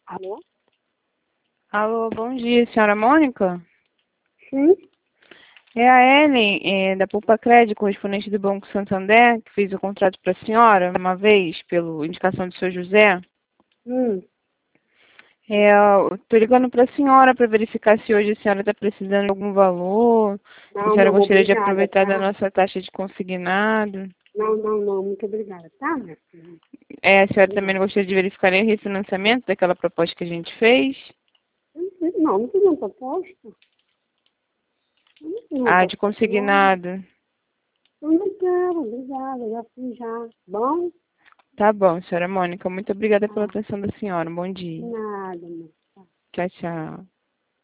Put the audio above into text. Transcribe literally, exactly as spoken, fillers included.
Alô? Alô, bom dia, senhora Mônica? Sim? É a Ellen, é, da Poupa Crédito, correspondente do Banco Santander, que fez o contrato para a senhora uma vez, pela indicação do senhor José. Hum. É, eu tô ligando para a senhora para verificar se hoje a senhora está precisando de algum valor, se a Não, senhora não, gostaria de obrigada, aproveitar da tá? nossa taxa de consignado. Não, não, não, muito obrigada, tá, minha filha? É, a senhora também Obrigada. não gostaria de verificar nem o refinanciamento daquela proposta que a gente fez? Não, não tem nenhuma proposta. Não tem nenhuma Ah, de proposta, não. consignado. Eu não quero, obrigada, já fui já. Bom? Tá bom, senhora Mônica, muito obrigada pela Ah, atenção da senhora. Um bom dia. nada, moça. Tchau, tchau.